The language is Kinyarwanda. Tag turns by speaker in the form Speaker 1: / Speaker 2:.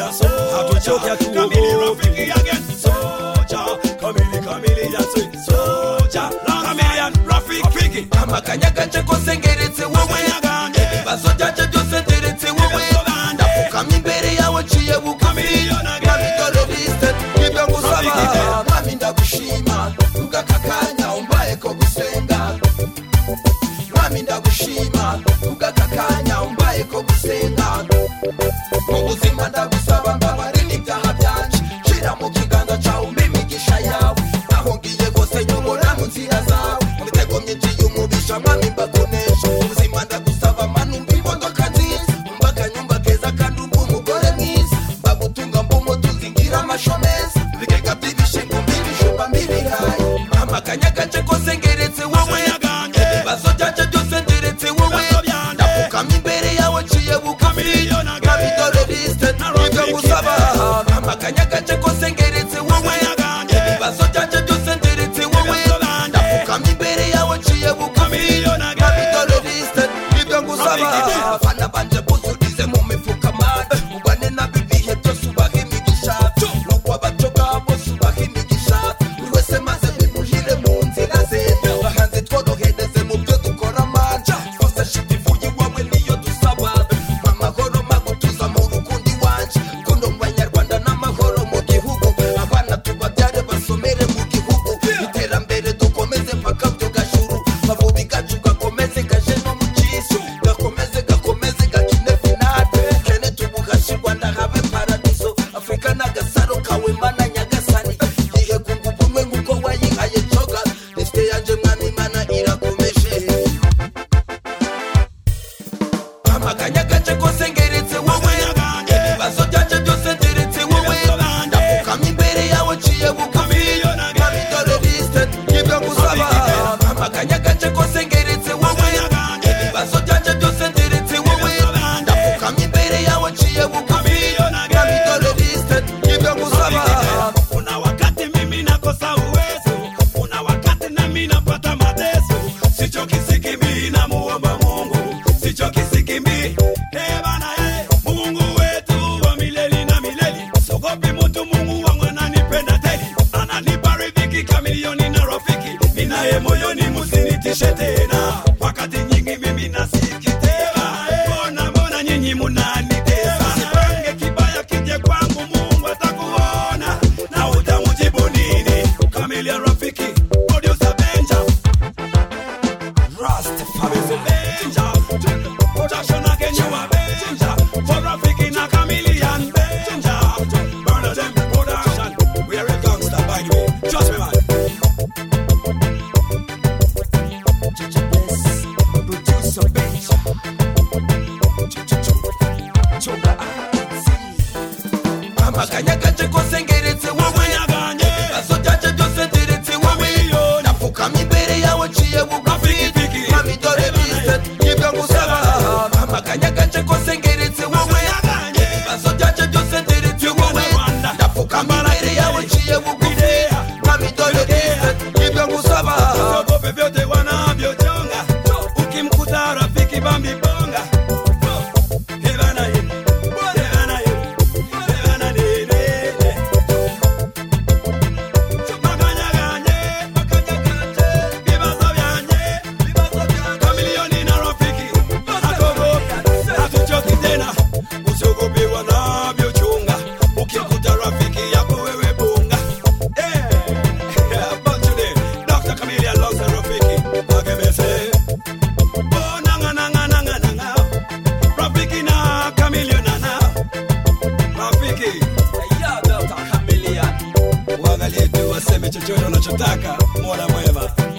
Speaker 1: ya soja, Kamili Rafiki again, soja, Kamili ya soja, Chameleon Rafiki.
Speaker 2: Kama kanyagace kose ngeretse wowe, ibibazo byaje byose nderetse wowe, ndapfukama imbere yawe nciye bugufi, mwami dore liste y'ibyo ngusaba, mwami ndagushima ugaka kanya umbaye ko gusenga, mwami ndagushima ugaka kanya umbaye ko gusenga, mu buzima ndagusaba mbabare n'ibyaha byanje, shira mu kiganza cyawe umpe imigisha yawe, aho ngiye hose nyobora mu nzira zawe, imitego myinshi y'umubisha mwami mbakonesha, ubuzima ndagusaba manu mbimodoka nziza, umbakanyumba keza kandi umba umugore mwiza, mbagutunga mbumutuzi ngira amashomeza, ibigega by'ibishimbo mb'ibijumba mb'ibirayi, amakanyagace kose ngeretse wowe, ibibazo byaje byose nderetse wowe, ndapfukama imbere yawe nciye bugufi, mwami dore liste y'ibyo ngusaba, amakanyagace kose ngeretse wowe, ibibazo byaje byose nderetse wowe, ndapfukama imbere yawe nciye bugufi, mwami dore liste y'ibyo ngusaba, abana banje buzurize mu mifuka mari, ubane nabibihe byose ubahe imigisha, nuko abacoga bose ubahe imigisha, buri wese maze bimuhire mu nzira ze, bahanze tworohereze mu byo dukora manja, sponsorship ivuye iwawe niyo dusaba, amahoro magutuza mu rukundo iwanje, kundo mu banyarwanda n'amahoro mu gihugu, abana tubabyare basomere mu gihugu, iterambere dukomeze mpaka byo gashuru, mavubi gacu gakomeze gaje no mu kisu, gakomeze gakine finale, kene tubuhashe Rwanda habe paradiso, Afrika n'agasaro kawe mana nyagasani, yihe kunga ubumwe nk'uko wayihaye coga, liste yanje mwami mana irakomeje, amakanyagace kose ngeretse wowe, ibibazo byaje byose nderetse wowe, ndapfukama imbere yawe nciye bugufi, mwami dore liste y'ibyo ngusaba, amakanyagace kose ngeretse wowe, ibibazo byaje byose nderetse wowe, ndapfukama imbere yawe nciye bugufi, mwami dore liste y'ibyo ngusaba.
Speaker 1: Kuna wakati mimi nakosa uwezo, kuna wakati nami napata mateso, sichoki sikimbi na muomba Mungu, sichoki sikimbi, bana Mungu wetu wa milele na milele, sogopi mtu, Mungu wangu ananipenda teli, ananipa riziki Kamilioni na Rafiki, ninaye moyoni musinitishe tena, wakati nyingi mimi nasikitema, mbona nyinyi munanitesa, sipange kibaya kije kwangu, Mungu atakuona na utamujibu nini? Kamilion Rafiki, producer Benja, Rastafari Benja, production again you are Benja, for Rafiki na Kamilion Benja, Burner them production, we are a gangster by the way, trust me man. Producer Benja,
Speaker 2: amakanyagace kose ngeretse wowe, ibibazo byaje byose nderetse wowe, ndapfukama imbere yawe nciye bugufi, mwami dore liste y'ibyo ngusaba, amakanyagace kose ngeretse wowe, ibibazo byaje byose nderetse wowe, ndapfukama imbere yawe nciye bugufi, mwami dore liste y'ibyo ngusaba,
Speaker 1: usiogope vyote wanavyochonga, ukimkuta Rafiki bambi bonga, chochote unachotaka, Mola mwema.